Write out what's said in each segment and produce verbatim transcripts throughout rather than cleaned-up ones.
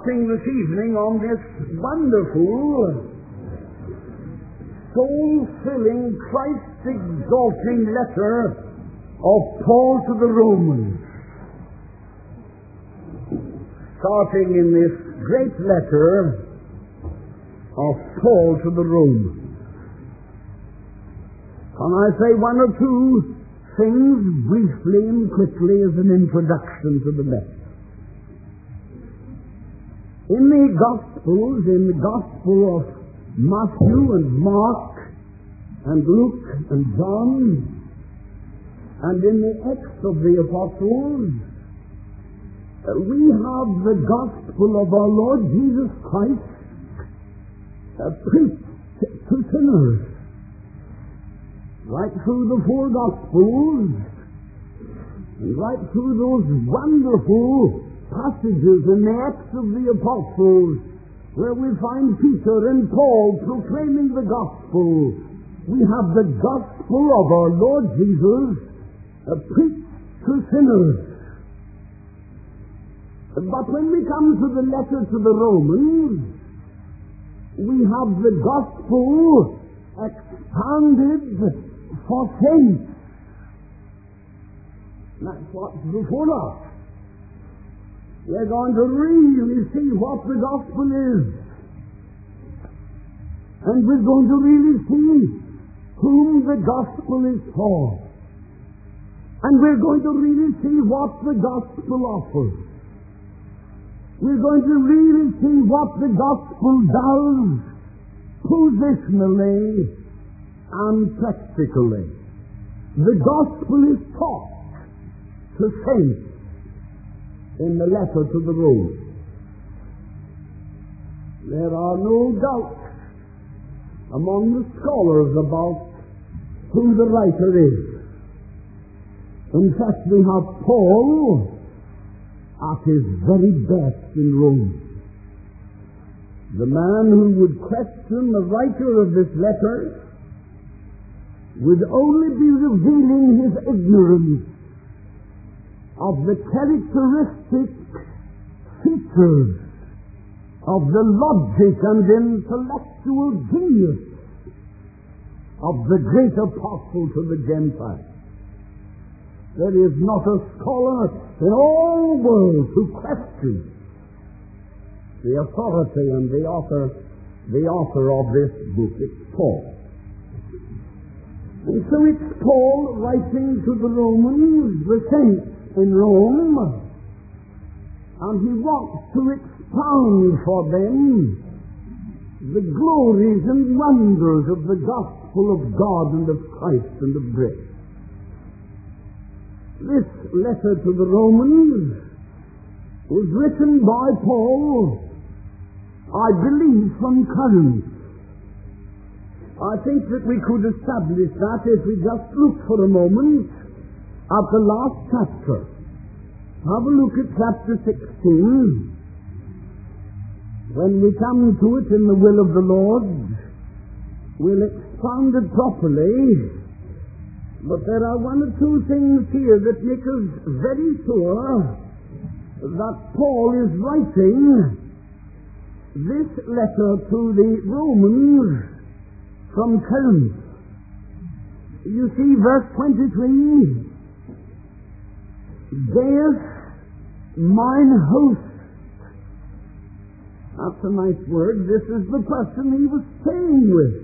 reflecting this evening on this wonderful, soul-filling, Christ-exalting letter of Paul to the Romans. Starting in this great letter of Paul to the Romans. Can I say one or two things briefly and quickly as an introduction to the letter? In the Gospels, in the Gospel of Matthew and Mark and Luke and John, and in the Acts of the Apostles, we have the Gospel of our Lord Jesus Christ uh, preached to sinners. Right through the four Gospels, and right through those wonderful passages in the Acts of the Apostles, where we find Peter and Paul proclaiming the Gospel, we have the Gospel of our Lord Jesus uh, preached to sinners. But when we come to the letter to the Romans, we have the Gospel expounded for saints. That's what's before us. We're going to really see what the Gospel is. And we're going to really see whom the Gospel is for. And we're going to really see what the Gospel offers. We're going to really see what the Gospel does positionally and practically. The Gospel is taught to saints in the letter to the Romans. There are no doubts among the scholars about who the writer is. In fact, we have Paul at his very best in Rome. The man who would question the writer of this letter would only be revealing his ignorance of the characteristic features of the logic and intellectual genius of the great apostle to the Gentiles. There is not a scholar in all the world who questions the authority and the author, the author of this book. It's Paul. And so it's Paul writing to the Romans, the saints in Rome, and he wants to expound for them the glories and wonders of the gospel of God and of Christ and of grace. This letter to the Romans was written by Paul, I believe, from Corinth. I think that we could establish that if we just look for a moment at the last chapter. Have a look at chapter sixteen. When we come to it in the will of the Lord, we'll expound it properly. But there are one or two things here that make us very sure that Paul is writing this letter to the Romans from Corinth. You see verse twenty-three, Gaius, mine host. That's a nice word. This is the person he was staying with.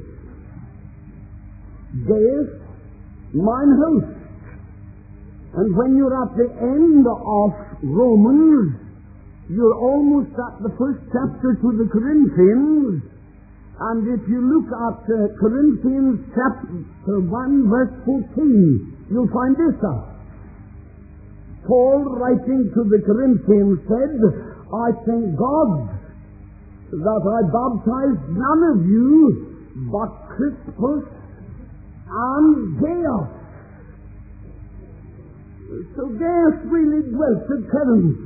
Gaius, mine host. And when you're at the end of Romans, you're almost at the first chapter to the Corinthians, and if you look at uh, Corinthians chapter one verse fourteen, you'll find this out. Paul, writing to the Corinthians, said, I thank God that I baptized none of you but Crispus and Gaius. So Gaius really dwelt at Corinth.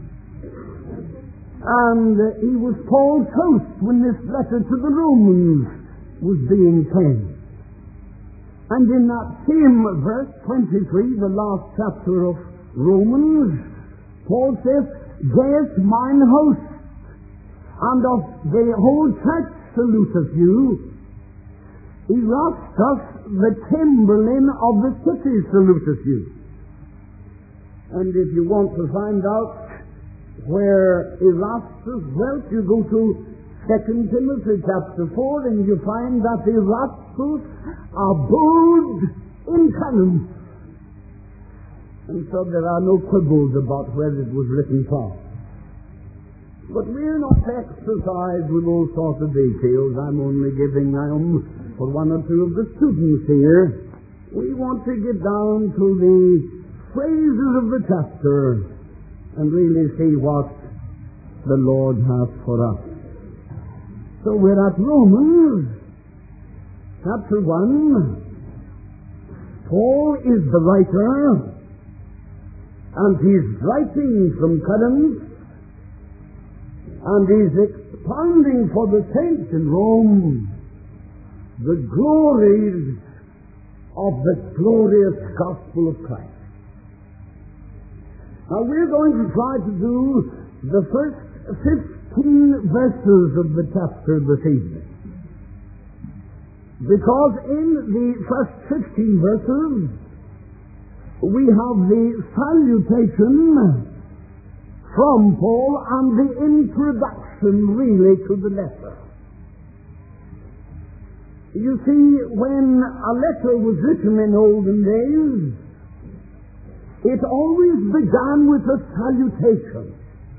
And uh, he was Paul's host when this letter to the Romans was being penned. And in that same verse twenty-three, the last chapter of Romans, Paul says, Gaius, mine host, and of the whole church saluteth you. Erastus, the chamberlain of the city, saluteth you. And if you want to find out where Erastus dwelt, you go to Second Timothy chapter four, and you find that Erastus abode in Corinth. And so there are no quibbles about where it was written from. But we're not exercised with all sorts of details. I'm only giving them for one or two of the students here. We want to get down to the phrases of the chapter and really see what the Lord has for us. So we're at Romans chapter one. Paul is the writer, and he's writing from Corinth, and he's expounding for the saints in Rome the glories of the glorious gospel of Christ. Now we're going to try to do the first fifteen verses of the chapter this evening, because in the first fifteen verses we have the salutation from Paul and the introduction really to the letter. You see, when a letter was written in olden days, it always began with a salutation.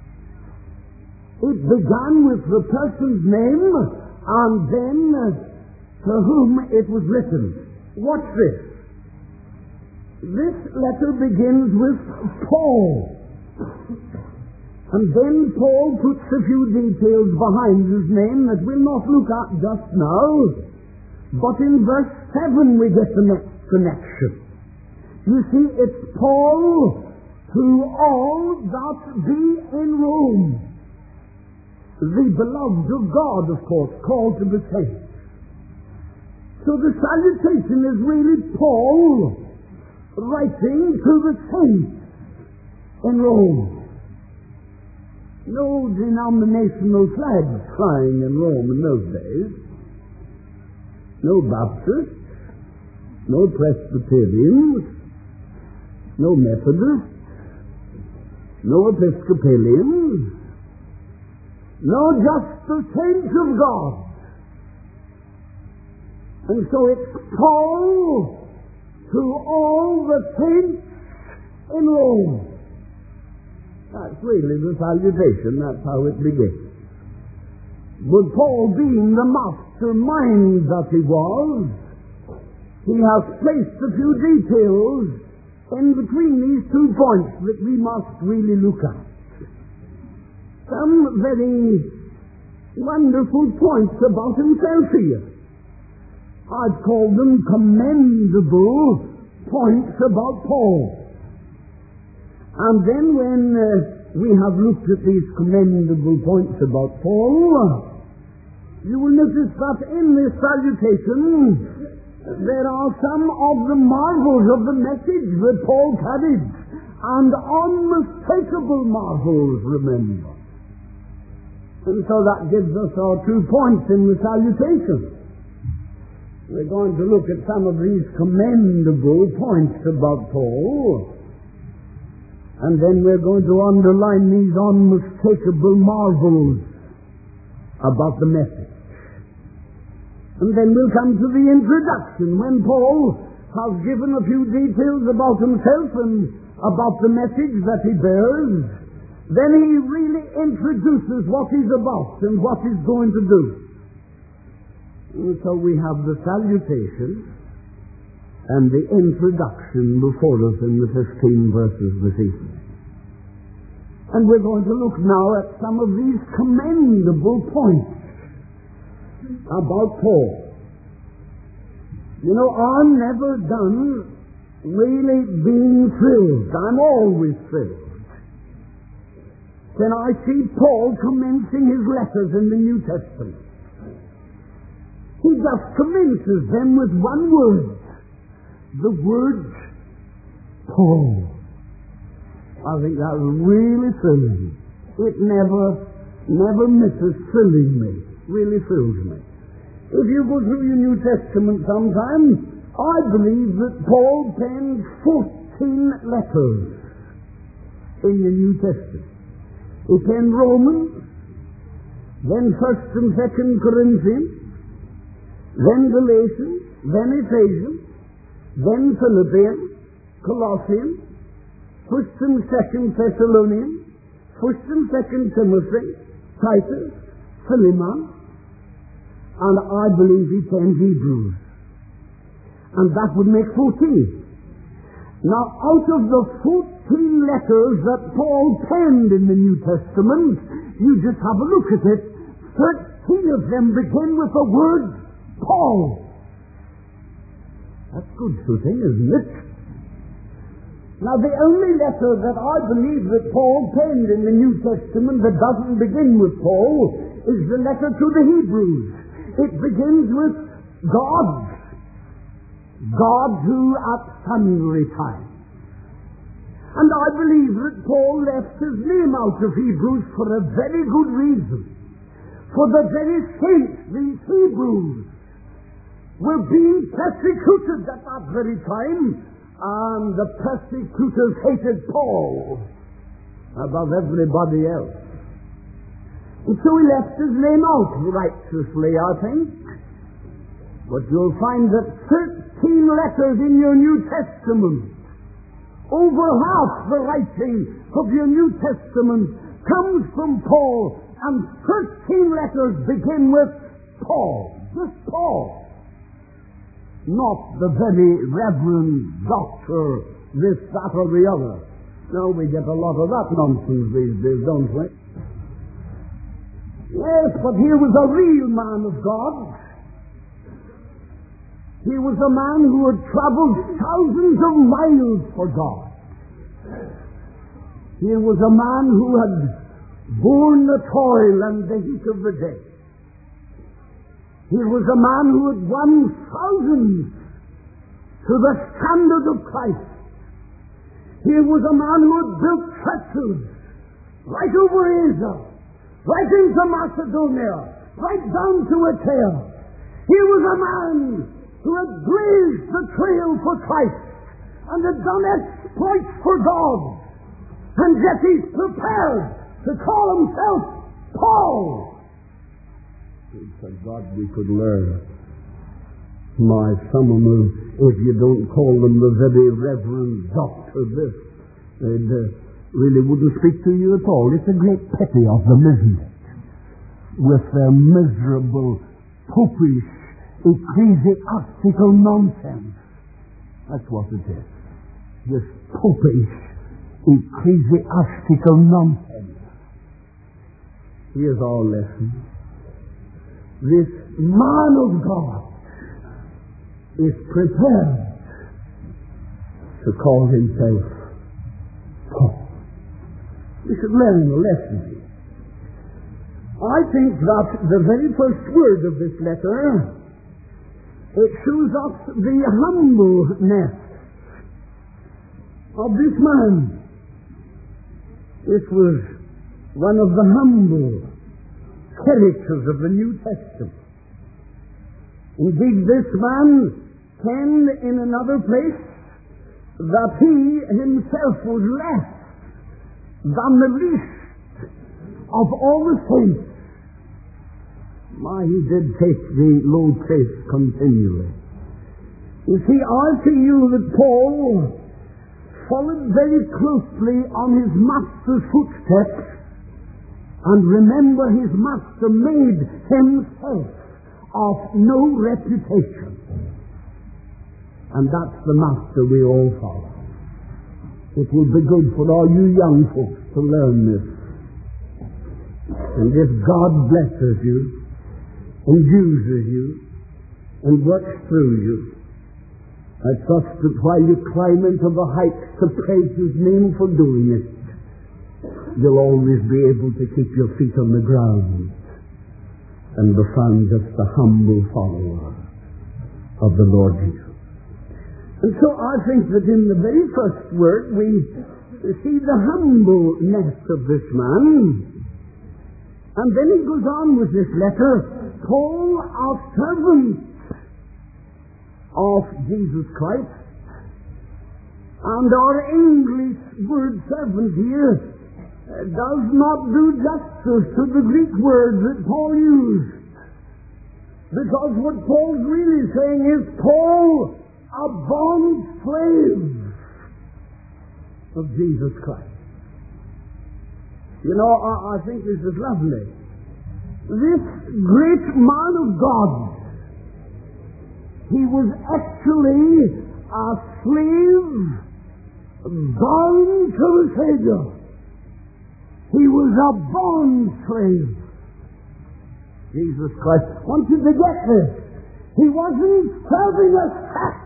It began with the person's name and then to whom it was written. Watch this. This letter begins with Paul. And then Paul puts a few details behind his name that we'll not look at just now. But in verse seven we get the next connection. You see, it's Paul to all that be in Rome. The beloved of God, of course, called to the saints. So the salutation is really Paul writing to the saints in Rome. No denominational flags flying in Rome in those days. No Baptists, no Presbyterians, no Methodists, no Episcopalians, no, just the saints of God. And so it's Paul to all the saints in Rome. That's really the salutation. That's how it begins. But Paul, being the mastermind that he was, he has placed a few details in between these two points that we must really look at. Some very wonderful points about himself here. I'd call them commendable points about Paul. And then when uh, we have looked at these commendable points about Paul, you will notice that in this salutation there are some of the marvels of the message that Paul carried, and unmistakable marvels, remember. And so that gives us our two points in the salutation. We're going to look at some of these commendable points about Paul, and then we're going to underline these unmistakable marvels about the message. And then we'll come to the introduction, when Paul has given a few details about himself and about the message that he bears. Then he really introduces what he's about and what he's going to do. And so we have the salutation and the introduction before us in the fifteen verses this evening. And we're going to look now at some of these commendable points about Paul. You know, I'm never done really being thrilled. I'm always thrilled when I see Paul commencing his letters in the New Testament. He just commences them with one word. The word Paul. I think that's really thrilling. It never never misses thrilling me, really thrills me. If you go through your New Testament sometime, I believe that Paul penned fourteen letters in the New Testament. He penned Romans, then First and Second Corinthians, then Galatians, then Ephesians, then Philippians, Colossians, First and Second Thessalonians, First and Second Timothy, Titus, Philemon, and I believe he penned Hebrews. And that would make fourteen. Now, out of the fourteen letters that Paul penned in the New Testament, you just have a look at it, thirteen of them begin with the word Paul. That's good shooting, isn't it? Now, the only letter that I believe that Paul penned in the New Testament that doesn't begin with Paul is the letter to the Hebrews. It begins with God. God who at sundry times. And I believe that Paul left his name out of Hebrews for a very good reason. For the very saints, these Hebrews, were being persecuted at that very time, and the persecutors hated Paul above everybody else. And so he left his name out righteously, I think. But you'll find that thirteen letters in your New Testament, over half the writing of your New Testament comes from Paul, and thirteen letters begin with Paul. Just Paul. Not the very Reverend Doctor, this, that, or the other. No, we get a lot of that nonsense these days, don't we? Yes, but here was a real man of God. He was a man who had traveled thousands of miles for God. He was a man who had borne the toil and the heat of the day. He was a man who had won thousands to the standard of Christ. He was a man who had built churches right over Asia, right into Macedonia, right down to Achaia. He was a man who had blazed the trail for Christ and had done exploits for God. And yet he's prepared to call himself Paul. Thank God we could learn. My, some of them, if you don't call them the very Reverend Doctor this, they uh, really wouldn't speak to you at all. It's a great pity of them, isn't it? With their miserable, popish, ecclesiastical nonsense. That's what it is. This popish, ecclesiastical nonsense. Here's our lesson. This man of God is prepared to call himself Paul. We should learn a lesson here. I think that the very first word of this letter, it shows us the humbleness of this man. This was one of the humble characters of the New Testament. Indeed, this man penned in another place that he himself was less than the least of all the saints. My, he did take the low place continually. You see, I tell you that Paul followed very closely on his master's footsteps. And remember, his master made himself of no reputation. And that's the master we all follow. It will be good for all you young folks to learn this. And if God blesses you, and uses you, and works through you, I trust that while you climb into the heights to praise His name for doing it, you'll always be able to keep your feet on the ground and be found just a humble follower of the Lord Jesus. And so I think that in the very first word we see the humbleness of this man, And then he goes on with this letter, Paul, a servant of Jesus Christ. And our English word servant here does not do justice to the Greek word that Paul used. Because what Paul's really saying is, Paul, a bond slave of Jesus Christ. You know, I, I think this is lovely. This great man of God, he was actually a slave bound to the Savior. He was a bond slave. Jesus Christ wanted to get this. He wasn't serving a sect.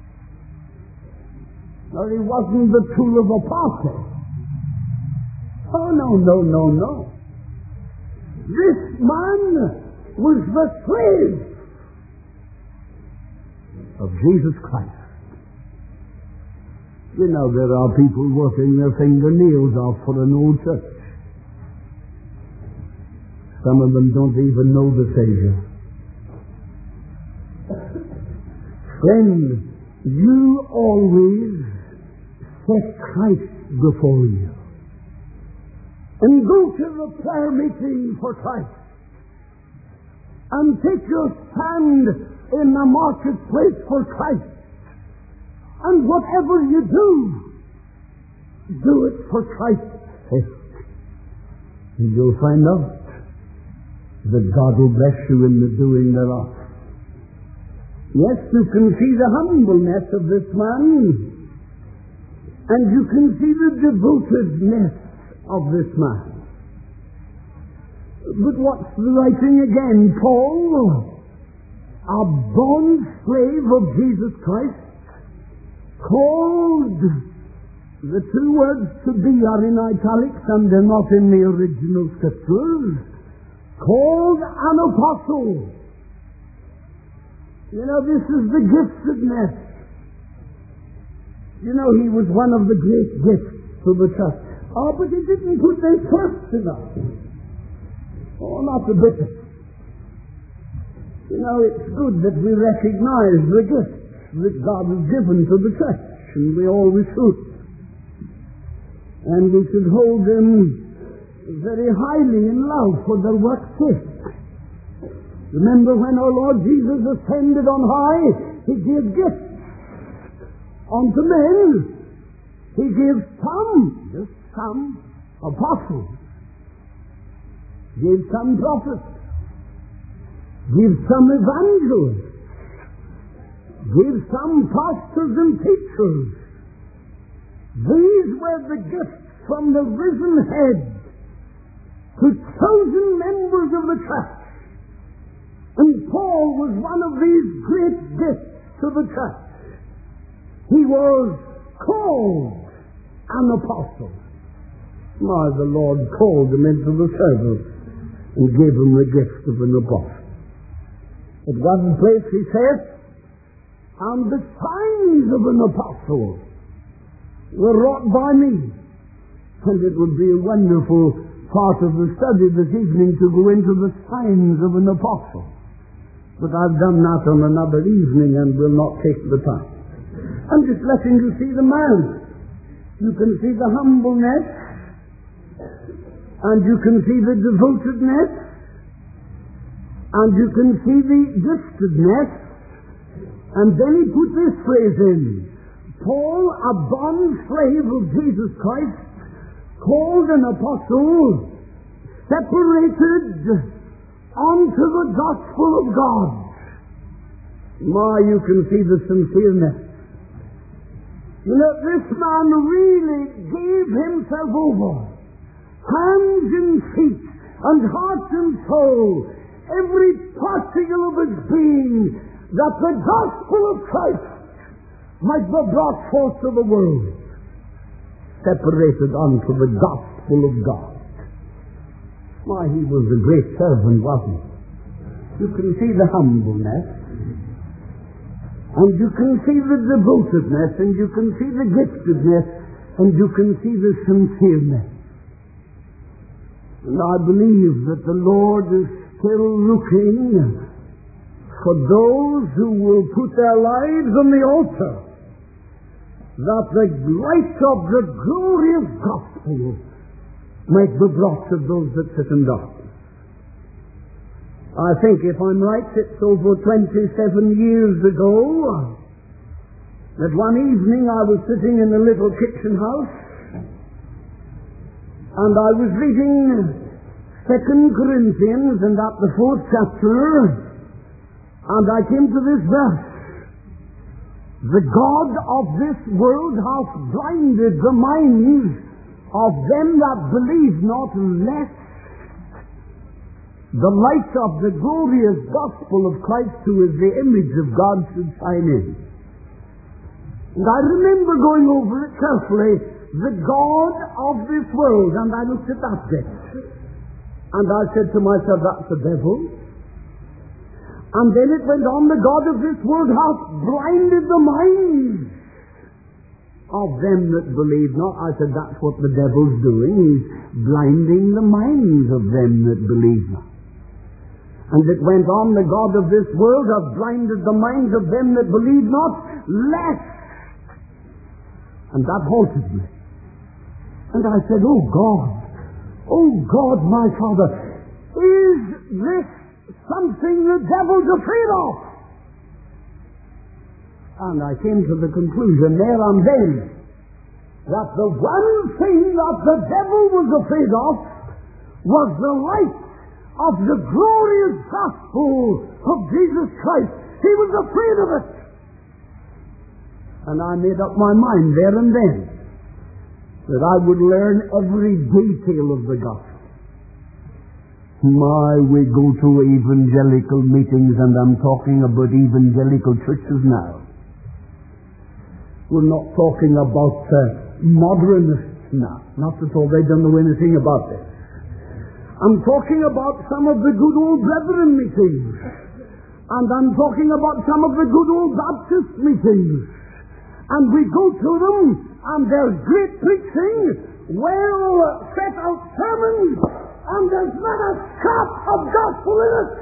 No, he wasn't the tool of a party. Oh, no, no, no, no. This man was the slave of Jesus Christ. You know, there are people working their fingernails off for an old church. Some of them don't even know the Savior. Friend, you always set Christ before you. And go to the prayer meeting for Christ. And take your stand in the marketplace for Christ. And whatever you do, do it for Christ's sake. And you'll find out that God will bless you in the doing thereof. Yes, you can see the humbleness of this man, and you can see the devotedness of this man. But what's the writing again? Paul, a bond slave of Jesus Christ, called, the two words to be are in italics and they're not in the original scriptures, called an apostle. You know, this is the giftedness. You know, he was one of the great gifts to the church. Oh, but he didn't put them first enough. Oh, not a bit. You know, it's good that we recognize the gifts that God has given to the church, and we always should. And we should hold them very highly in love for their work's sake. Remember when our Lord Jesus ascended on high, he gave gifts unto men. He gave some, just some, apostles. Gave some prophets. Gave some evangelists. Gave some pastors and teachers. These were the gifts from the risen head to chosen members of the church. And Paul was one of these great gifts to the church. He was called an apostle. My, the Lord called him into the service and gave him the gift of an apostle. At one place he says, and the signs of an apostle were wrought by me. And it would be a wonderful part of the study this evening to go into the signs of an apostle. But I've done that on another evening and will not take the time. I'm just letting you see the man. You can see the humbleness, and you can see the devotedness, and you can see the giftedness. And then he put this phrase in. Paul, a bond slave of Jesus Christ, called an apostle, separated unto the gospel of God. My, you can see the sincereness. You know, this man really gave himself over, hands and feet, and heart and soul, every particle of his being, that the gospel of Christ might be brought forth to the world, separated unto the gospel of God. Why, he was a great servant, wasn't he? You can see the humbleness, and you can see the devotedness, and you can see the giftedness, and you can see the sincereness. And I believe that the Lord is still looking for those who will put their lives on the altar, that the light of the glorious gospel might be brought to those that sit in darkness. I think, if I'm right, it's over twenty-seven years ago that one evening I was sitting in a little kitchen house and I was reading Second Corinthians, and at the fourth chapter, and I came to this verse: the God of this world hath blinded the minds of them that believe not, lest the light of the glorious gospel of Christ, who is the image of God, should shine in. And I remember going over it carefully: the God of this world. And I looked at that bit, and I said to myself, that's the devil. And then it went on: the God of this world hath blinded the minds of them that believe not. I said, that's what the devil's doing. He's blinding the minds of them that believe not. And it went on: the God of this world hath blinded the minds of them that believe not, lest. And that halted me. And I said, oh God, oh God, my Father, is this something the devil's afraid of? And I came to the conclusion there and then that the one thing that the devil was afraid of was the light of the glorious gospel of Jesus Christ. He was afraid of it. And I made up my mind there and then that I would learn every detail of the gospel. My, we go to evangelical meetings, and I'm talking about evangelical churches now. We're not talking about uh, modernists now. Not at all. They don't know anything about this. I'm talking about some of the good old brethren meetings. And I'm talking about some of the good old Baptist meetings. And we go to them, and there's great preaching, well set out sermons, and there's not a scrap of gospel in it.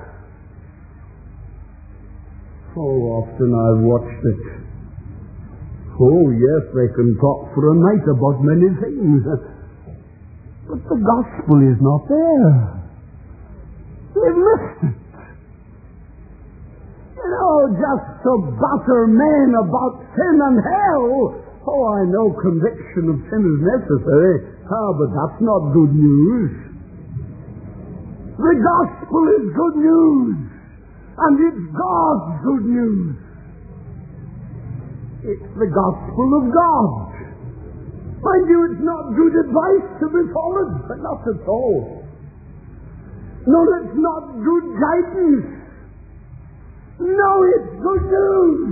So often I've watched it. Oh yes, they can talk for a night about many things, but the gospel is not there. They've missed it. You know, just to batter men about sin and hell. Oh, I know conviction of sin is necessary. Ah, but that's not good news. The gospel is good news, and it's God's good news. It's the gospel of God. Mind you, it's not good advice to be followed, but not at all. No, it's not good guidance. No, it's good news.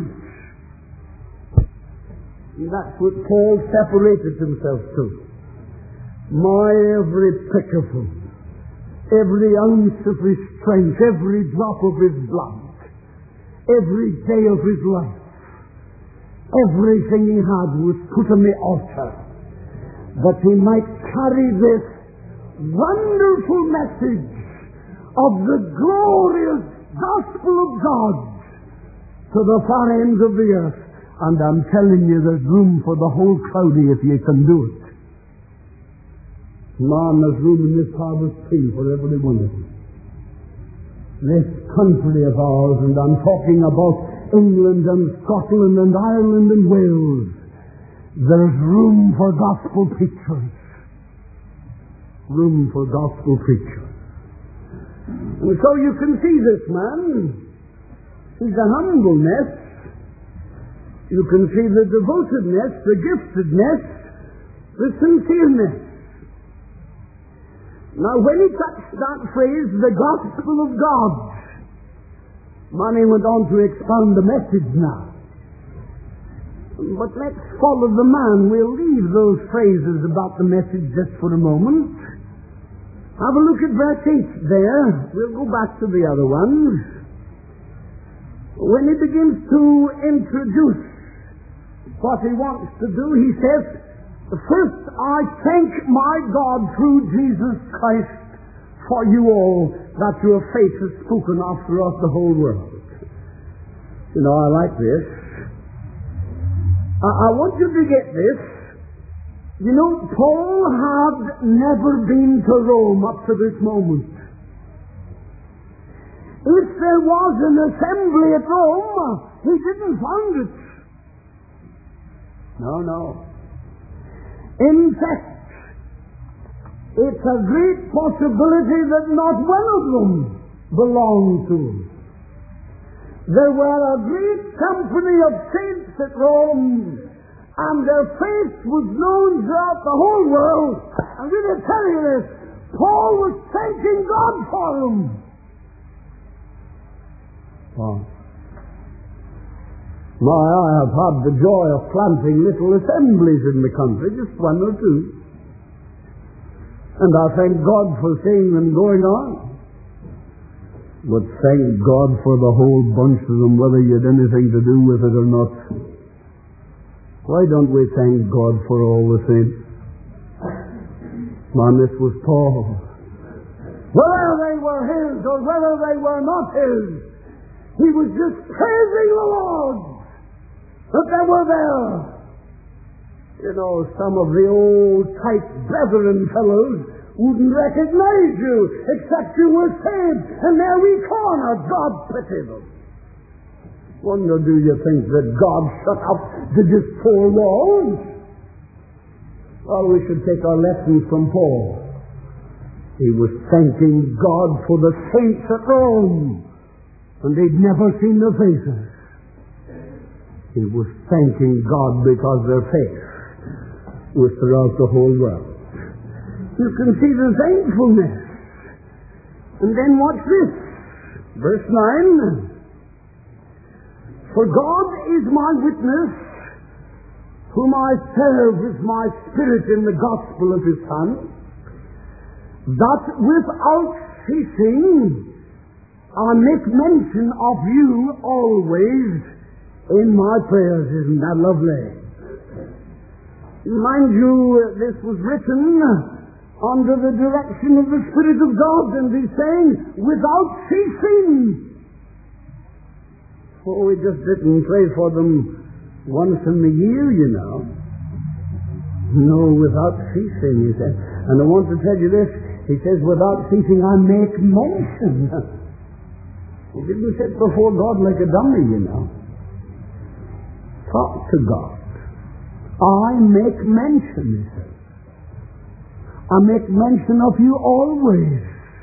And that's what Paul separated himself to. My, every prick of him, every ounce of his strength, every drop of his blood, every day of his life, everything he had was put on the altar, that he might carry this wonderful message of the glorious gospel of God to the far ends of the earth. And I'm telling you, there's room for the whole crowdy if you can do it. Man, there's room in this harvest tree for every one of them. This country of ours, and I'm talking about England and Scotland and Ireland and Wales, there's room for gospel preachers. Room for gospel preachers. And so you can see this man. He's a humbleness. You can see the devotedness, the giftedness, the sincereness. Now, when he touched that phrase, the gospel of God, man, he went on to expound the message now. But let's follow the man. We'll leave those phrases about the message just for a moment. Have a look at verse eight there. We'll go back to the other ones. When he begins to introduce what he wants to do, he says, first, I thank my God through Jesus Christ for you all that your faith is spoken of throughout the whole world. You know, I like this. I, I want you to get this. You know, Paul had never been to Rome up to this moment. If there was an assembly at Rome, he didn't find it. No, no. In fact, it's a great possibility that not one of them belonged to him. There were a great company of saints at Rome, and their faith was known throughout the whole world. I'm going to tell you this. Paul was thanking God for them. Wow. My, I have had the joy of planting little assemblies in the country, just one or two. And I thank God for seeing them going on. But thank God for the whole bunch of them, whether you had anything to do with it or not. Why don't we thank God for all the saints? Man, this was Paul. Whether they were his or whether they were not his, he was just praising the Lord that they were there. You know, some of the old tight brethren fellows wouldn't recognize you except you were saved, and there we cornered. God pity them. Wonder, do you think that God shut up the just four walls? Well, we should take our lessons from Paul. He was thanking God for the saints at Rome, and they'd never seen their faces. He was thanking God because their faith was throughout the whole world. You can see the thankfulness. And then watch this. Verse nine. For God is my witness, whom I serve with my spirit in the gospel of his Son, that without ceasing I make mention of you always in my prayers. Isn't that lovely? Mind you, this was written under the direction of the Spirit of God, and he's saying, without ceasing. Oh, we just didn't pray for them once in the year, you know. No, without ceasing, he said. And I want to tell you this, he says, without ceasing I make mention. He didn't sit before God like a dummy, you know. Talk to God. I make mention, he says. I make mention of you always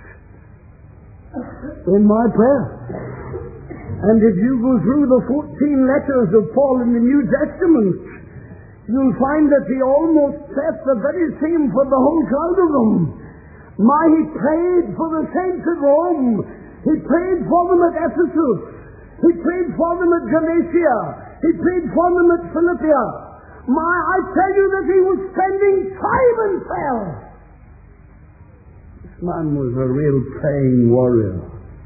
in my prayer. And if you go through the fourteen letters of Paul in the New Testament, you'll find that he almost says the very same for the whole crowd of them. My, he prayed for the saints at Rome. He prayed for them at Ephesus. He prayed for them at Galatia. He prayed for them at Philippia. My, I tell you that he was spending time in prayer. This man was a real praying warrior.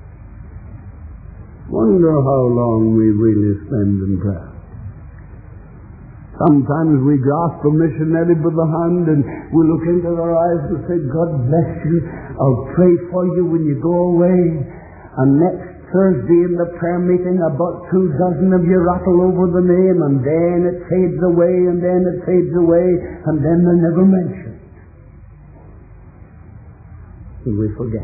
Wonder how long we really spend in prayer. Sometimes we grasp a missionary by the hand and we look into their eyes and say, God bless you, I'll pray for you when you go away. And next Thursday in the prayer meeting, about two dozen of you rattle over the name, and then it fades away, and then it fades away, and then they're never mentioned. And we forget.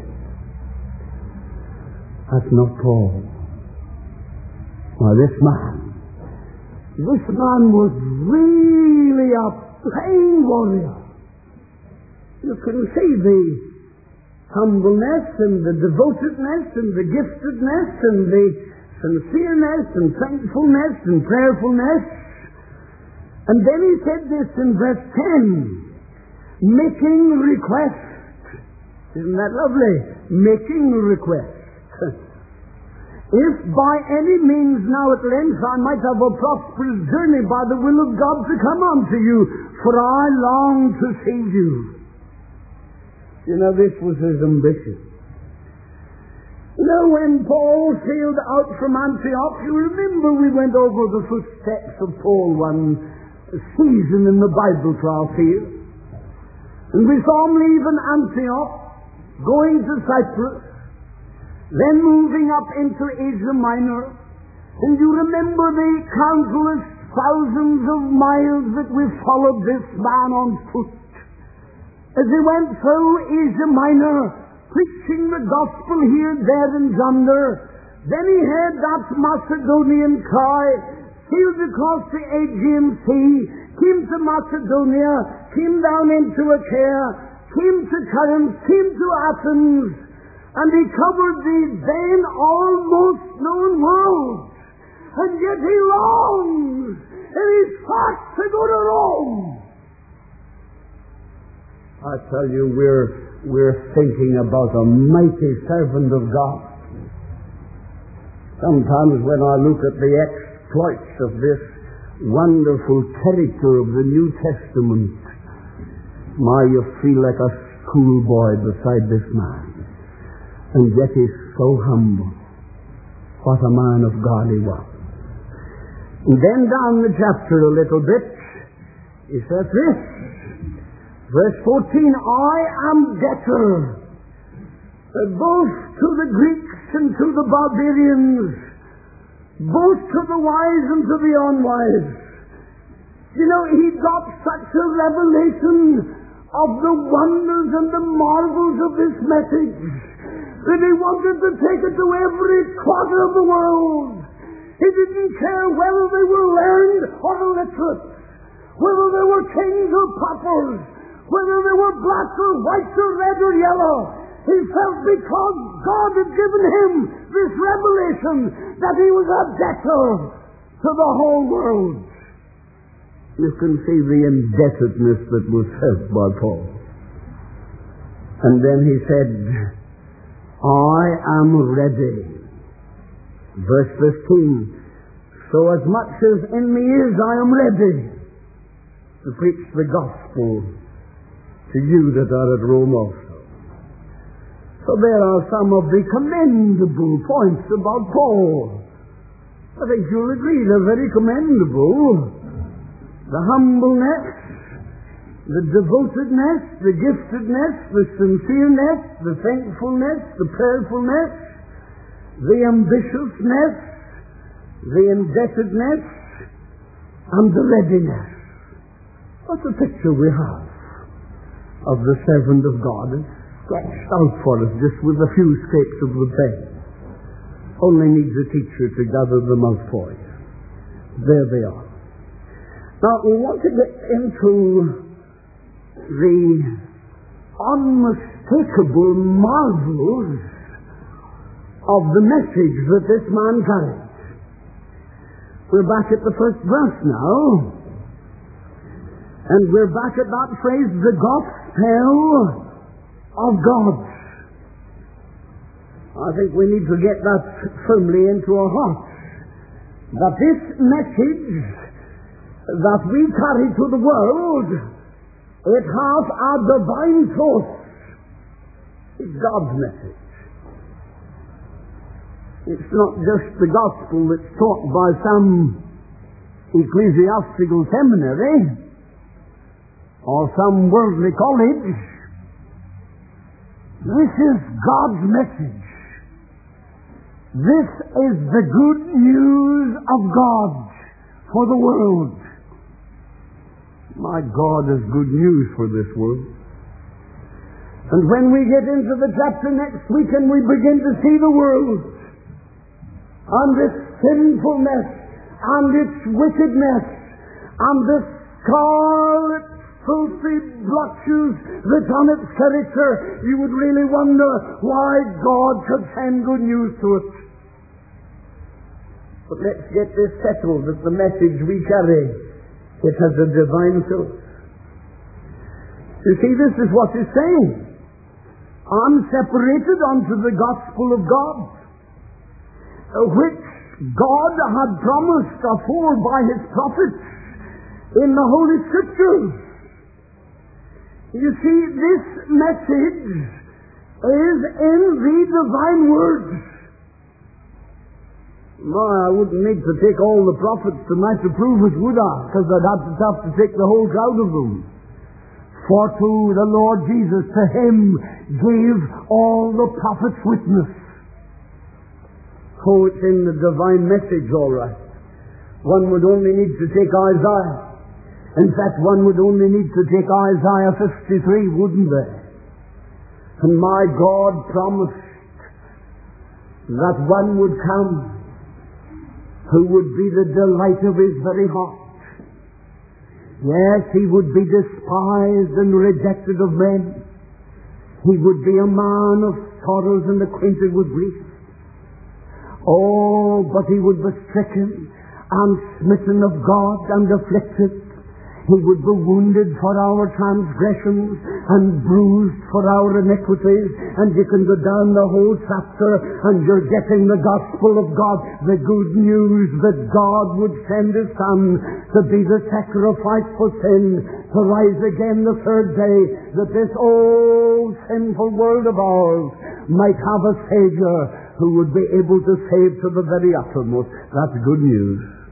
That's not Paul. Now this man, this man was really a praying warrior. You can see the humbleness and the devotedness and the giftedness and the sincereness and thankfulness and prayerfulness. And then he said this in verse ten, making request. Isn't that lovely? Making request. If by any means now at length I might have a prosperous journey by the will of God to come unto you, for I long to see you. You know, this was his ambition. You know, when Paul sailed out from Antioch, you remember we went over the footsteps of Paul one season in the Bible class here. And we saw him leaving Antioch, going to Cyprus, then moving up into Asia Minor. And you remember the countless thousands of miles that we followed this man on foot as he went through Asia Minor, preaching the gospel here, there, and yonder. Then he heard that Macedonian cry, sailed across the Aegean Sea, came to Macedonia, came down into Achaia, came to Corinth, came to Athens, and he covered the then almost known world. And yet he longs in his heart to go to Rome. I tell you, we're, we're thinking about a mighty servant of God. Sometimes when I look at the exploits of this wonderful character of the New Testament, my, you feel like a schoolboy beside this man. And yet he's so humble. What a man of God he was. And then down the chapter a little bit, he says this, verse fourteen, I am debtor both to the Greeks and to the barbarians, both to the wise and to the unwise. You know, he got such a revelation of the wonders and the marvels of this message that he wanted to take it to every quarter of the world. He didn't care whether they were learned or illiterate, whether they were kings or paupers, whether they were black or white or red or yellow. He felt because God had given him this revelation that he was a debtor to the whole world. You can see the indebtedness that was felt by Paul. And then he said, I am ready. Verse fifteen, so as much as in me is, I am ready to preach the gospel to you that are at Rome also. So there are some of the commendable points about Paul. I think you'll agree they're very commendable. The humbleness, the devotedness, the giftedness, the sincereness, the thankfulness, the prayerfulness, the ambitiousness, the indebtedness, and the readiness. What a picture we have of the servant of God. It's sketched out for us just with a few scrapes of the pen. Only needs a teacher to gather them out for you. There they are. Now we want to get into the unmistakable marvels of the message that this man carried. We're back at the first verse now, and we're back at that phrase, the gospel of God. I think we need to get that firmly into our hearts, that this message that we carry to the world, it has a divine source. It's God's message. It's not just the gospel that's taught by some ecclesiastical seminary or some worldly college. This is God's message. This is the good news of God for the world. My God has good news for this world. And when we get into the chapter next week and we begin to see the world and its sinfulness and its wickedness and the scarlet filthy blotches that's on its character, you would really wonder why God could send good news to it. But let's get this settled, that the message we carry, it has a divine source. You see, this is what he's saying. I'm separated unto the gospel of God, which God had promised afore by his prophets in the Holy Scriptures. You see, this message is in the divine words. No, I wouldn't need to take all the prophets tonight to prove it, would I? Because I'd have to have to take the whole crowd of them. For to the Lord Jesus, to him gave all the prophets witness. Oh, it's in the divine message, all right. One would only need to take Isaiah. In fact, one would only need to take Isaiah fifty-three, wouldn't they? And my God promised that one would come who would be the delight of his very heart. Yes, he would be despised and rejected of men. He would be a man of sorrows and acquainted with grief. Oh, but he would be stricken and smitten of God and afflicted. He would be wounded for our transgressions and bruised for our iniquities. And you can go down the whole chapter and you're getting the gospel of God, the good news that God would send his Son to be the sacrifice for sin, to rise again the third day, that this old sinful world of ours might have a Savior who would be able to save to the very uttermost. That's good news.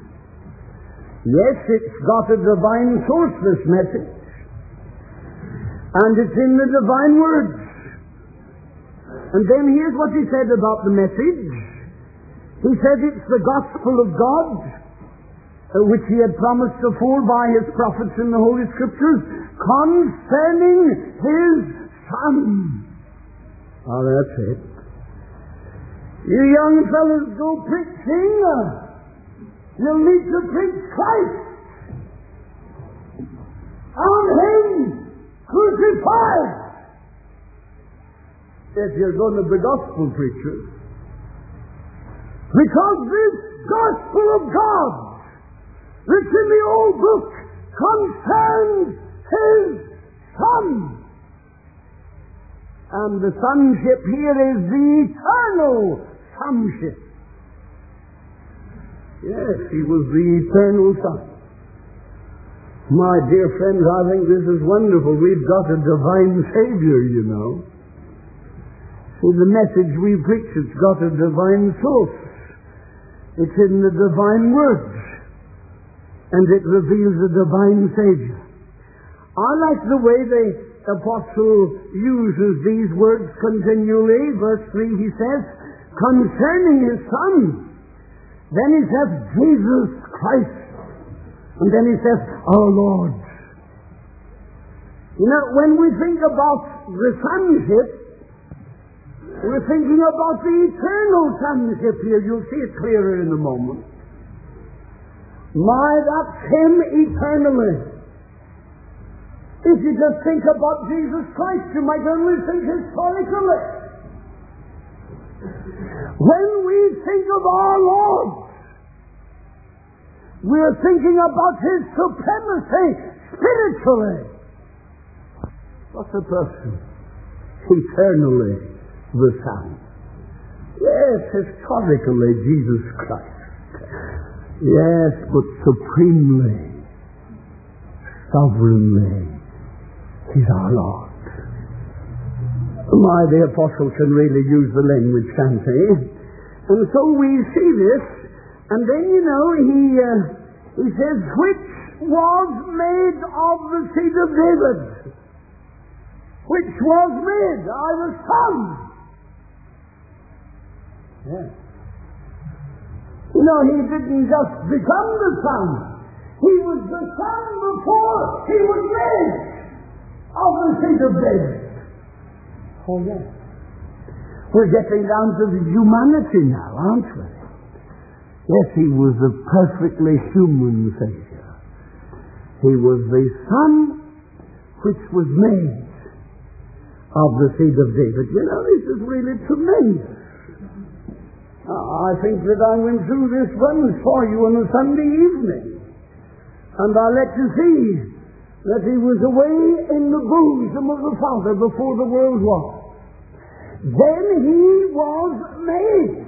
Yes, it's got a divine source, this message. And it's in the divine words. And then here's what he said about the message. He said it's the gospel of God, uh, which he had promised afore by his prophets in the Holy Scriptures, concerning his Son. Oh, that's it. You young fellas go preaching. Uh, You'll need to preach Christ and him crucified if you're going to be gospel preachers. Because this gospel of God, which in the old book concerns his Son. And the sonship here is the eternal sonship. Yes, he was the eternal Son. My dear friends, I think this is wonderful. We've got a divine Savior, you know. See, the message we preach, it's got a divine source. It's in the divine words. And it reveals a divine Savior. I like the way the apostle uses these words continually. Verse three, he says, concerning his Son. Then he says, Jesus Christ. And then he says, our Lord. You know, when we think about the sonship, we're thinking about the eternal sonship here. You'll see it clearer in a moment. My, that's him eternally. If you just think about Jesus Christ, you might only think historically. When we think of our Lord, we're thinking about his supremacy spiritually. What's a person? Eternally the Son. Yes, historically Jesus Christ. Yes, but supremely, sovereignly, he's our Lord. My, the apostle can really use the language, can't he? And so we see this, and then, you know, he uh, he says, which was made of the seed of David. Which was made, I the Son. Yes. You know, he didn't just become the Son. He was the Son before he was made of the seed of David. Oh, yes. We're getting down to the humanity now, aren't we? Yes, he was a perfectly human Savior. He was the Son which was made of the seed of David. You know, this is really tremendous. I think that I went through this once for you on a Sunday evening. And I let you see that he was away in the bosom of the Father before the world was. Then he was made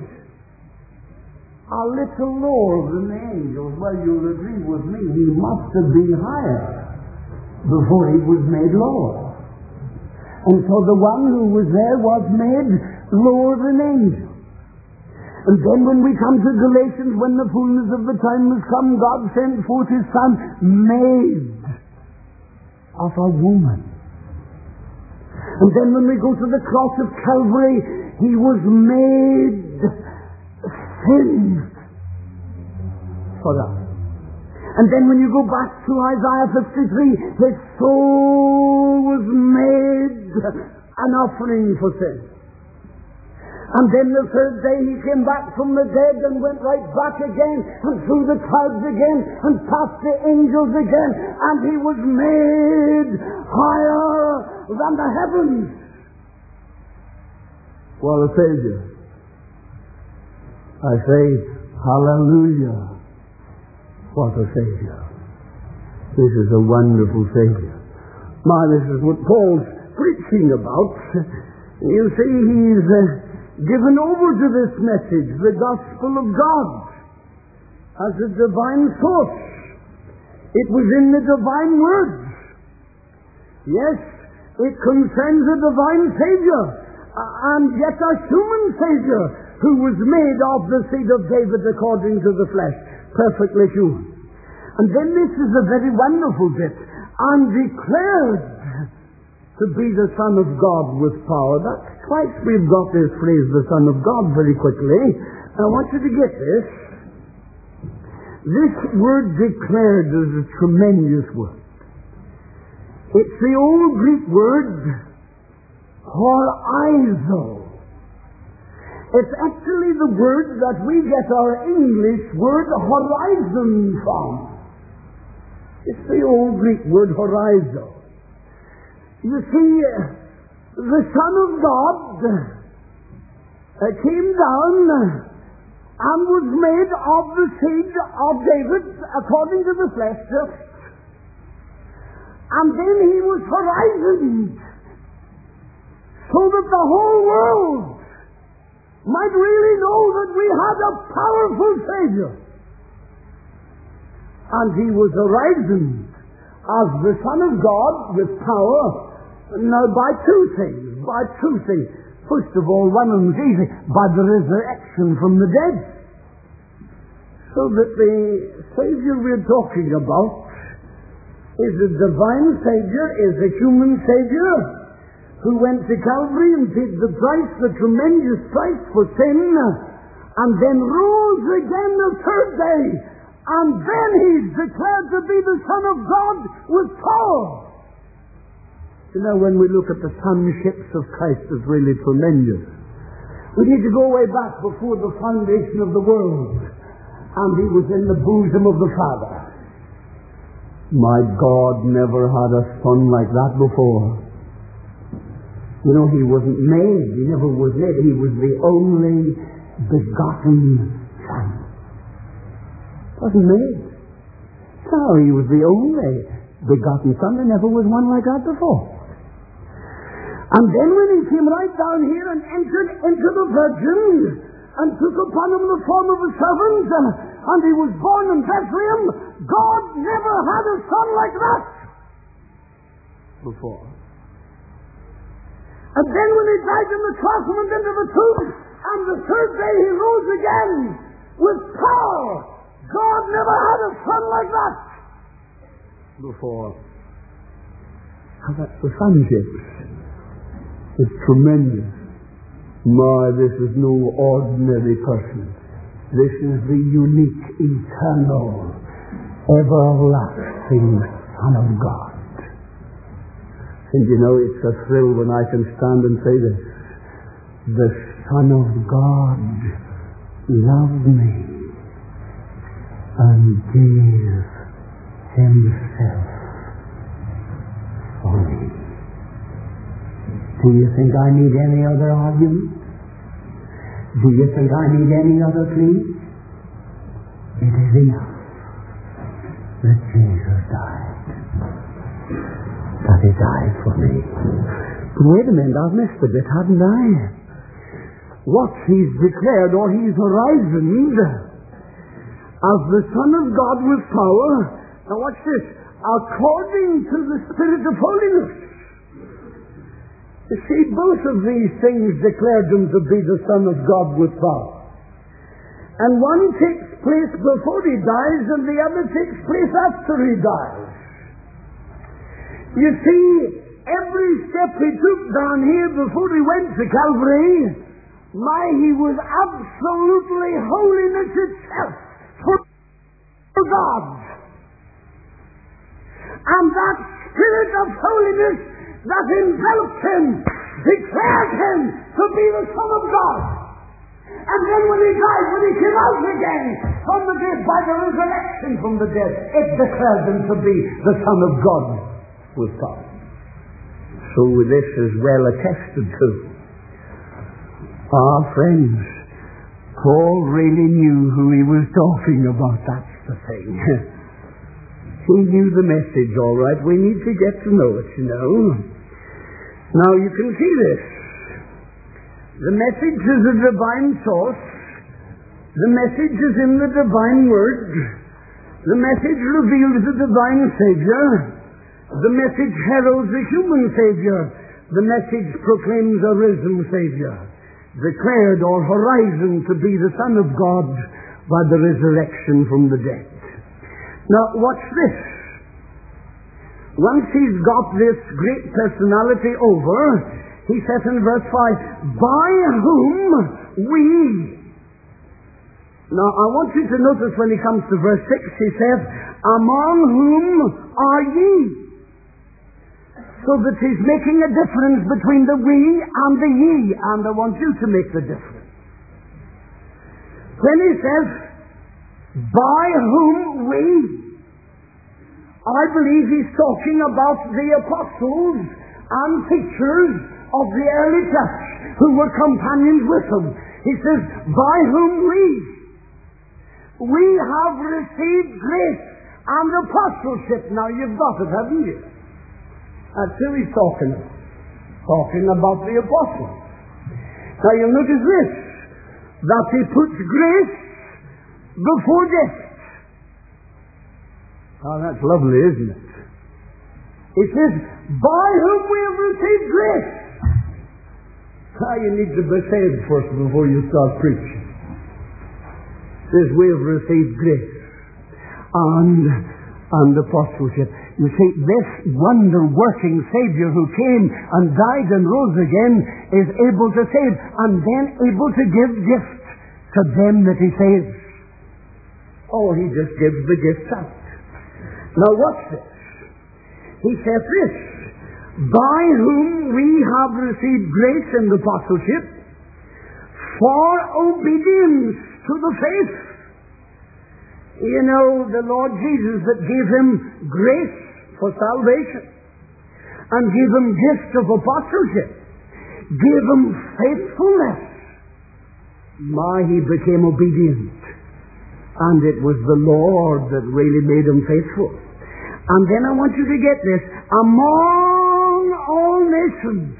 a little lower than the angels. Well, you'll agree with me, he must have been higher before he was made lower. And so the one who was there was made lower than angels. And then when we come to Galatians, when the fullness of the time was come, God sent forth his Son, made of a woman. And then when we go to the cross of Calvary, he was made sin for us. And then when you go back to Isaiah fifty-three, his soul was made an offering for sin. And then the third day he came back from the dead and went right back again and through the clouds again and past the angels again, and he was made higher than the heavens. What a Savior. I say, hallelujah. What a Savior. This is a wonderful Savior. My, this is what Paul's preaching about. You see, he's uh, given over to this message, the gospel of God, as a divine source. It was in the divine words. Yes, it concerns a divine Savior, and yet a human Savior who was made of the seed of David according to the flesh, perfectly human. And then this is a very wonderful bit, and declared to be the Son of God with power. That's twice we've got this phrase, the Son of God, very quickly. I want you to get this. This word declared is a tremendous word. It's the old Greek word horizo. It's actually the word that we get our English word horizon from. It's the old Greek word horizo. You see, the Son of God came down and was made of the seed of David according to the flesh, and then he was horizoned so that the whole world might really know that we had a powerful Savior. And he was horizoned as the Son of God with power, now by two things, by two things. First of all, one of them is easy, by the resurrection from the dead. So that the Savior we're talking about is a divine Savior, is a human Savior, who went to Calvary and paid the price, the tremendous price for sin, and then rose again the third day, and then he's declared to be the Son of God with power. You know, when we look at the sonships of Christ, it's really tremendous. We need to go way back before the foundation of the world, and he was in the bosom of the Father. My God never had a son like that before. You know, he wasn't made. He never was made. He was the only begotten Son. Wasn't made. No, he was the only begotten Son. There never was one like that before. And then when he came right down here and entered into the Virgin and took upon him the form of a servant, and, and he was born in Bethlehem, God never had a son like that before. And then when he died in the cross and went into the tomb, and the third day he rose again with power, God never had a son like that before. How that's the sonship. It's tremendous. My, this is no ordinary person. This is the unique, eternal, everlasting Son of God. And you know, it's a thrill when I can stand and say this. The Son of God loved me and gave himself for me. Do you think I need any other argument? Do you think I need any other plea? It is enough that Jesus died. That he died for me. But wait a minute, I've missed a bit, haven't I? What he's declared, or he's horizoned as the Son of God with power. Now watch this. According to the Spirit of holiness. You see, both of these things declared him to be the Son of God with power. And one takes place before he dies, and the other takes place after he dies. You see, every step he took down here before he went to Calvary, my, he was absolutely holiness itself for God. And that spirit of holiness that enveloped him declared him to be the Son of God. And then when he died, when he came out again from the dead by the resurrection from the dead, it declared him to be the Son of God with God. So this is well attested to. Ah, friends, Paul really knew who he was talking about. That's the thing. He knew the message all right. We need to get to know it, you know. Now you can see this. The message is a divine source. The message is in the divine word. The message reveals the divine Savior. The message heralds a human Savior. The message proclaims a risen Savior, declared or horizon to be the Son of God by the resurrection from the dead. Now watch this. Once he's got this great personality over, he says in verse five, by whom we. Now I want you to notice when he comes to verse six, he says, among whom are ye? So that he's making a difference between the we and the ye, and I want you to make the difference. When he says, by whom we, I believe he's talking about the apostles and teachers of the early church who were companions with him. He says, by whom we, we have received grace and apostleship. Now you've got it, haven't you? That's who he's talking about. Talking about the apostles. Now you'll notice this, that he puts grace before death. Oh, that's lovely, isn't it? He says, by whom we have received grace. Now you need to be saved first before you start preaching. He says, we have received grace and, and apostleship. You see, this wonder-working Savior who came and died and rose again is able to save and then able to give gifts to them that he saves. Oh, he just gives the gifts out. Now watch this. He says this, by whom we have received grace and apostleship for obedience to the faith. You know, the Lord Jesus that gave him grace for salvation and gave him gift of apostleship, gave him faithfulness. My, he became obedient. And it was the Lord that really made him faithful. And then I want you to get this. Among all nations,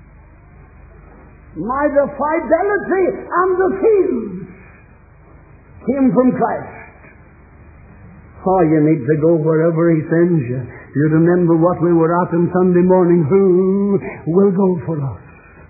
my, the fidelity and the fields came from Christ. Oh, you need to go wherever he sends you. You remember what we were at on Sunday morning. Who will go for us?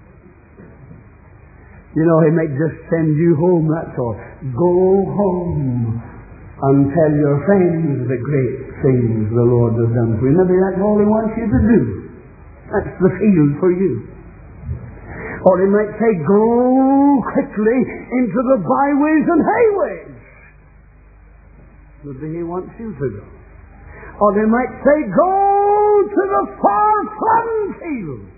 You know, he might just send you home, that's all. Go home and tell your friends the great things the Lord has done for you. Maybe that's all he wants you to do. That's the field for you. Or he might say, go quickly into the byways and highways. Maybe he wants you to go. Or they might say, go to the far-flung field.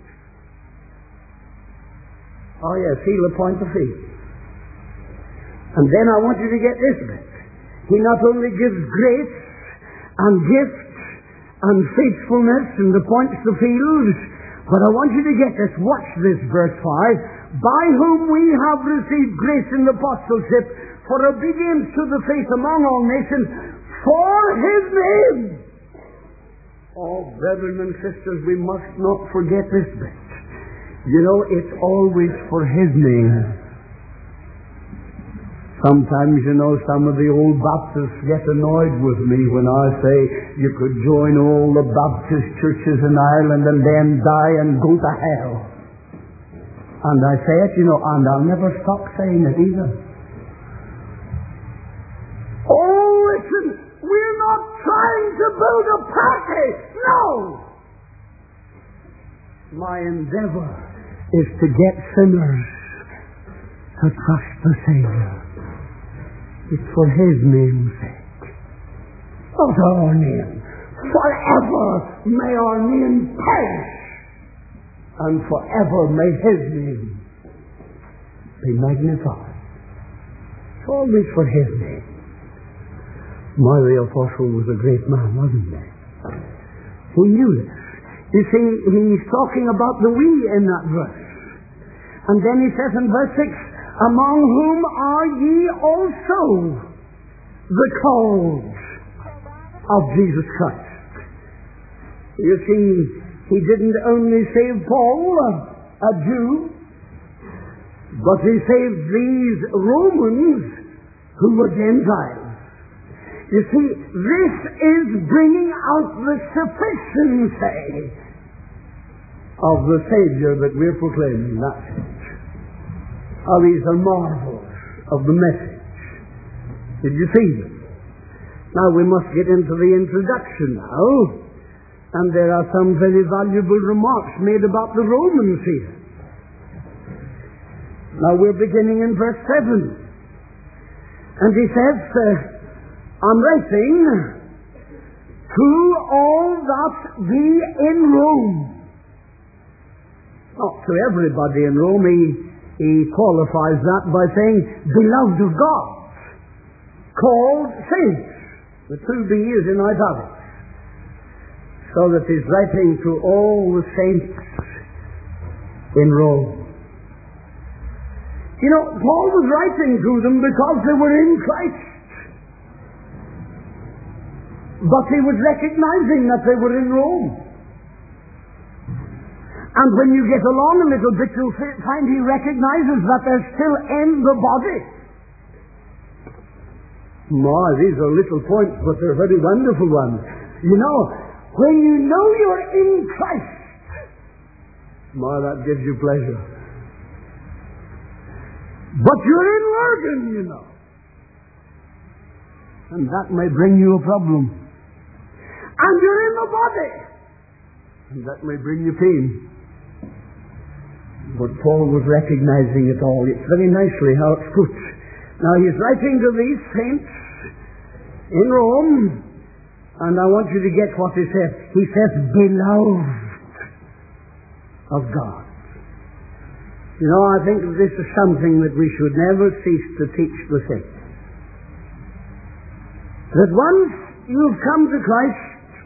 Oh yes, he'll appoint the field. And then I want you to get this bit. He not only gives grace and gift and faithfulness and appoints the fields, but I want you to get this. Watch this, verse five. By whom we have received grace and apostleship for obedience to the faith among all nations, for his name. Oh, brethren and sisters, we must not forget this bit. You know, it's always for his name. Sometimes, you know, some of the old Baptists get annoyed with me when I say you could join all the Baptist churches in Ireland and then die and go to hell. And I say it, you know, and I'll never stop saying it either. Oh, listen, we're not trying to build a party. No! my endeavor is to get sinners to trust the Savior. It's for His name's sake. Not our name. Forever may our name perish, and forever may His name be magnified. It's always for His name. My, the apostle was a great man, wasn't he? He knew this. You see, he's talking about the we in that verse. And then he says in verse six, among whom are ye also the called of Jesus Christ. You see, he didn't only save Paul, a Jew, but he saved these Romans who were Gentiles. You see, this is bringing out the sufficiency of the Savior that we're proclaiming. That's it. Oh, these are marvels of the message. Did you see them? Now we must get into the introduction now. And there are some very valuable remarks made about the Romans here. Now we're beginning in verse seven. And he says, uh, I'm writing to all that be in Rome. Not to everybody in Rome. He, he qualifies that by saying, beloved of God, called saints. The two B's in italics. So that he's writing to all the saints in Rome. You know, Paul was writing to them because they were in Christ. But he was recognizing that they were in Rome. And when you get along a little bit, you'll find he recognizes that they're still in the body. My, these are little points, but they're very wonderful ones. You know, when you know you're in Christ, my, that gives you pleasure. But you're in Lurgan, you know. And that may bring you a problem. And you're in the body. And that may bring you pain. But Paul was recognizing it all. It's very nicely how it's put. Now he's writing to these saints in Rome. And I want you to get what he says. He says, beloved of God. You know, I think this is something that we should never cease to teach the saints. That once you've come to Christ,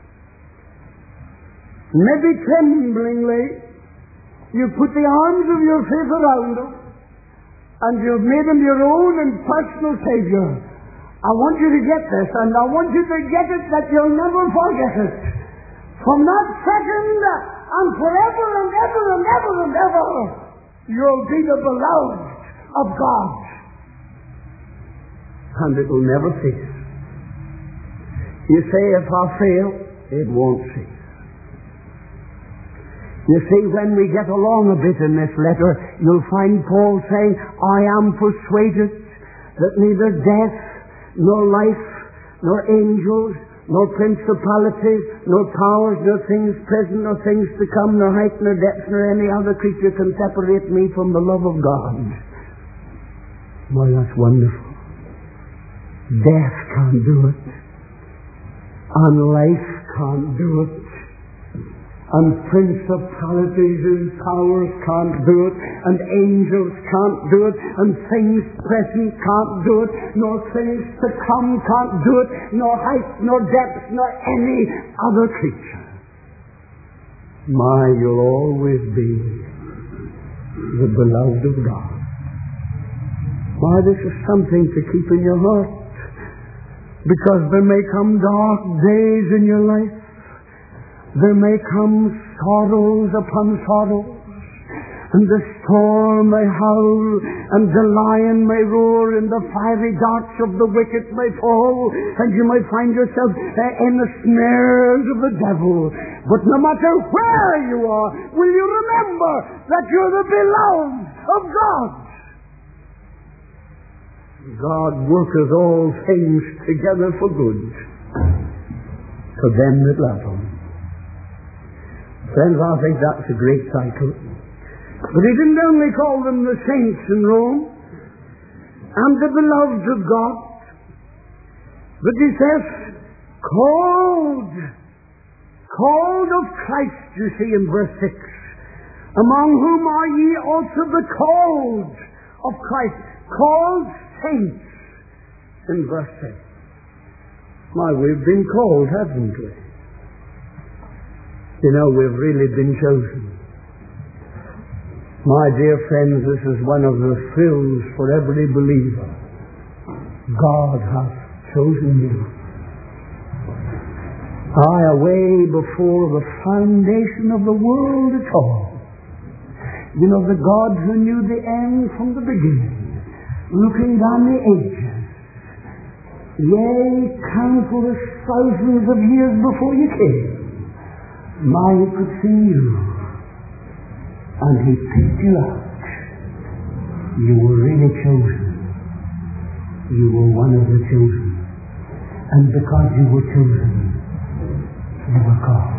maybe tremblingly, you put the arms of your faith around him, and you've made him your own and personal Savior. I want you to get this, and I want you to get it that you'll never forget it. From that second, and forever and ever and ever and ever, you'll be the beloved of God. And it will never cease. You say, if I fail, it won't cease. You see, when we get along a bit in this letter, you'll find Paul saying, I am persuaded that neither death, nor life, nor angels, nor principalities, nor powers, nor things present, nor things to come, nor height, nor depth, nor any other creature can separate me from the love of God. Well, that's wonderful. Death can't do it. And life can't do it. And principalities and powers can't do it, and angels can't do it, and things present can't do it, nor things to come can't do it, nor height, nor depth, nor any other creature. My, you'll always be the beloved of God. Why, this is something to keep in your heart, because there may come dark days in your life. There may come sorrows upon sorrows, and the storm may howl, and the lion may roar, and the fiery darts of the wicked may fall, and you may find yourself uh, in the snares of the devil. But no matter where you are, will you remember that you're the beloved of God? God worketh all things together for good to them that love Him. Friends, I think that's a great title. But he didn't only call them the saints in Rome and the beloved of God, but he says, called, called of Christ, you see in verse six, among whom are ye also the called of Christ, called saints in verse six. Why, we've been called, haven't we? You know, we've really been chosen. My dear friends, this is one of the thrills for every believer. God has chosen you. I, away before the foundation of the world at all. You know, the God who knew the end from the beginning, looking down the ages, yea, countless thousands of years before you came, my, he could see you, and he picked you out. You were really chosen. You were one of the chosen. And because you were chosen, you were called.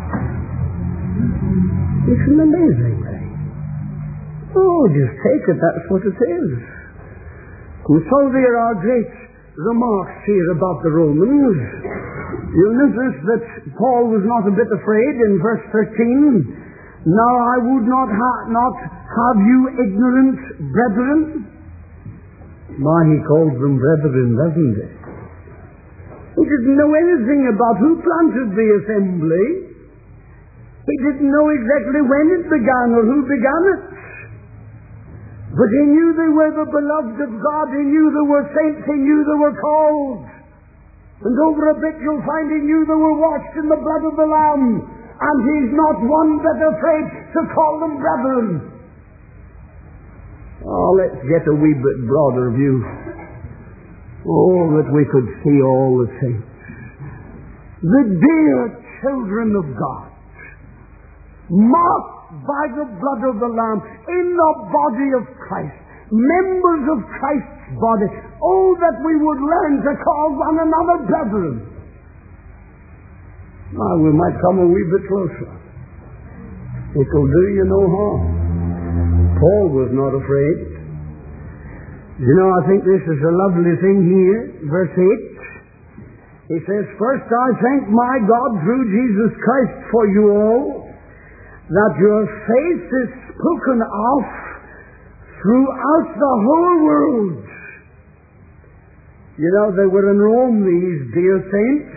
It's an amazing thing. Oh, just take it, that's what it is. And so there are great remarks here about the Romans. You'll notice that Paul was not a bit afraid in verse thirteen. Now I would not, ha- not have you ignorant brethren. Why, he calls them brethren, doesn't he? He didn't know anything about who planted the assembly. He didn't know exactly when it began or who began it. But he knew they were the beloved of God. He knew they were saints. He knew they were called. And over a bit you'll find he knew they were washed in the blood of the Lamb. And he's not one bit afraid to call them brethren. Oh, let's get a wee bit broader view. Oh, that we could see all the saints. The dear children of God. Marked by the blood of the Lamb, in the body of Christ, members of Christ's body. Oh, that we would learn to call one another brethren. Now, we might come a wee bit closer. It will do you no harm. Paul was not afraid. You know, I think this is a lovely thing here, verse eight. He says, first I thank my God through Jesus Christ for you all, that your faith is spoken of throughout the whole world. You know, they were in Rome, these dear saints.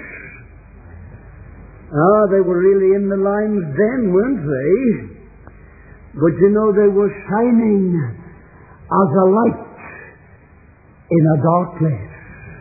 Ah, they were really in the lion's den, weren't they? But you know, they were shining as a light in a dark place.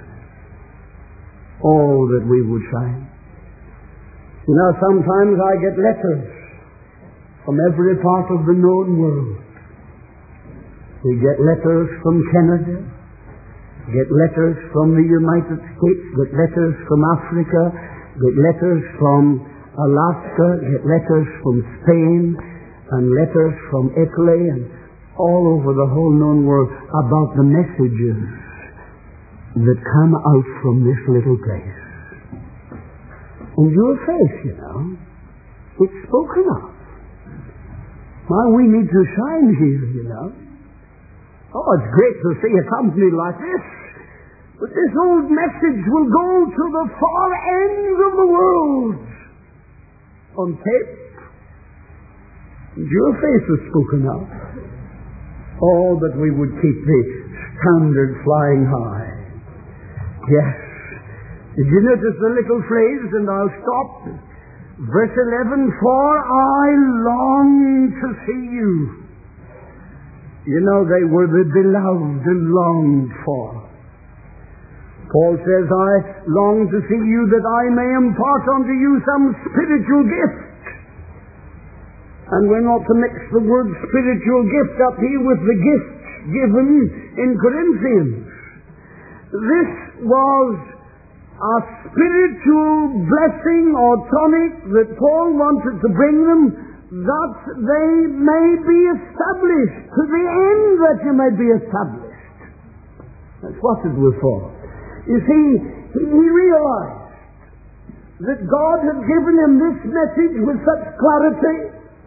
Oh, that we would shine. You know, sometimes I get letters from every part of the known world. We get letters from Canada, get letters from the United States, get letters from Africa, get letters from Alaska, get letters from Spain, and letters from Italy, and all over the whole known world about the messages that come out from this little place. And your faith, you know, it's spoken of. Why, we need to shine here, you know. Oh, it's great to see a company like this. But this old message will go to the far ends of the world on tape. And your faith is spoken of. Oh, that we would keep the standard flying high. Yes. Did you notice the little phrase, and I'll stop. Verse eleven, for I long to see you. You know, they were the beloved and longed for. Paul says, I long to see you that I may impart unto you some spiritual gift. And we're not to mix the word spiritual gift up here with the gift given in Corinthians. This was a spiritual blessing or tonic that Paul wanted to bring them, that they may be established, to the end that you may be established. That's what it was for. You see, he realized that God had given him this message with such clarity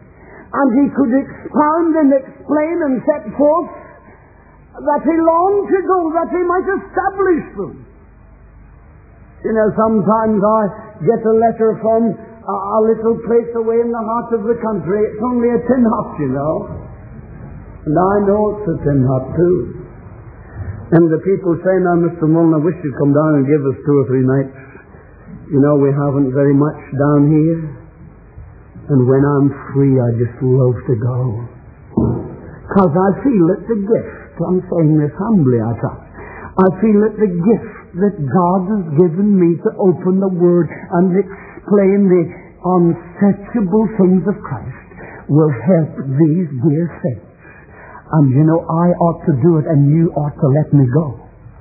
And he could expound and explain and set forth that he longed to go, that he might establish them. You know, sometimes I get a letter from a, a little place away in the heart of the country. It's only a tin hut, you know. And I know it's a tin hut too. And the people say, now, Mister Mullen, I wish you'd come down and give us two or three nights. You know, we haven't very much down here. And when I'm free, I just love to go. Because I feel it's a gift. I'm saying this humbly, I trust. I feel it's a gift that God has given me to open the Word and explain the unsearchable things of Christ will help these dear saints. And you know, I ought to do it and you ought to let me go.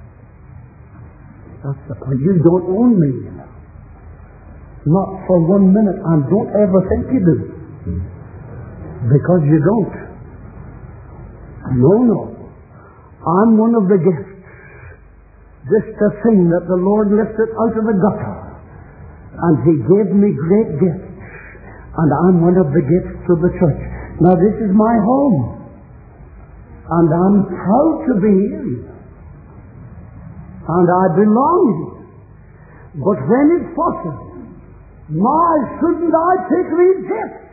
That's the point. You don't own me, you know. Not for one minute, and don't ever think you do. Because you don't. No, no. I'm one of the gifts. Just a thing that the Lord lifted out of the gutter. And He gave me great gifts. And I'm one of the gifts to the church. Now this is my home. And I'm proud to be here. And I belong here. But when it's possible, my, shouldn't I take these gifts?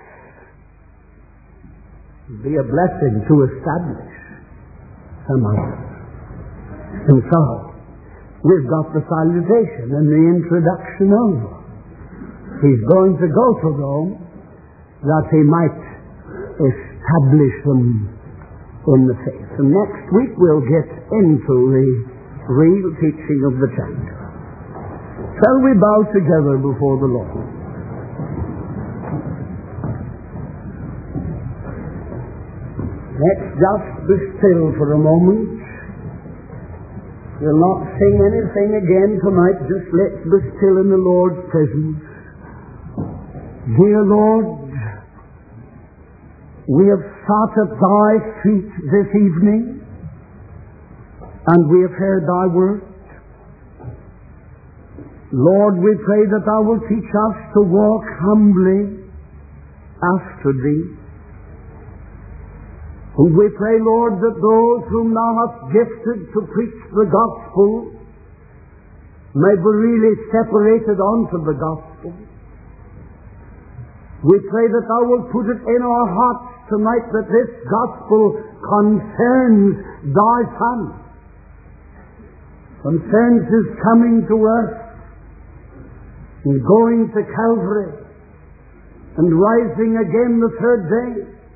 It'd be a blessing to establish some others. And so, we've got the salutation and the introduction over. He's going to go to Rome that he might establish them in the faith. And next week we'll get into the real teaching of the chapter. Shall we bow together before the Lord? Let's just be still for a moment. We'll not sing anything again tonight. Just let's be still in the Lord's presence. Dear Lord, we have sat at Thy feet this evening, and we have heard Thy word. Lord, we pray that Thou will teach us to walk humbly after Thee. And we pray, Lord, that those whom Thou hast gifted to preach the gospel may be really separated unto the gospel. We pray that Thou wilt put it in our hearts tonight that this gospel concerns Thy Son, concerns His coming to earth, and going to Calvary, and rising again the third day,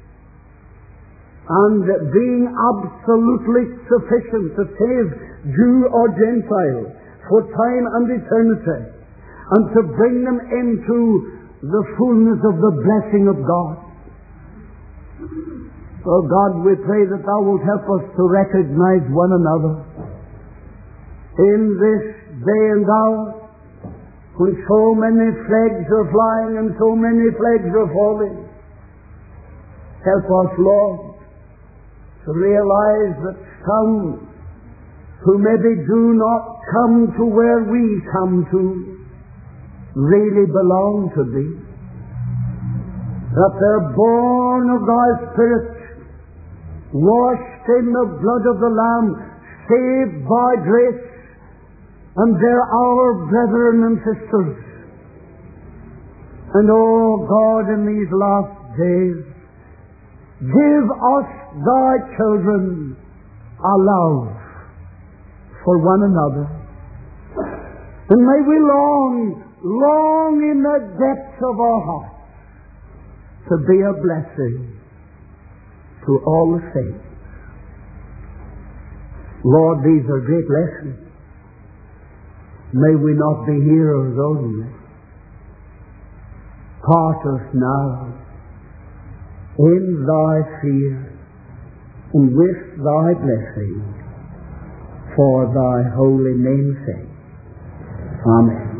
and being absolutely sufficient to save Jew or Gentile for time and eternity, and to bring them into the fullness of the blessing of God. Oh God, we pray that Thou wilt help us to recognize one another in this day and hour, when so many flags are flying and so many flags are falling. Help us, Lord, to realize that some who maybe do not come to where we come to really belong to Thee. That they're born of Thy Spirit, washed in the blood of the Lamb, saved by grace, and they're our brethren and sisters. And oh God, in these last days, give us Thy children a love for one another. And may we long, long in the depths of our hearts to be a blessing to all the saints. Lord, these are great lessons. May we not be hearers only. Part us now in Thy fear and with Thy blessing for Thy holy name's sake. Amen.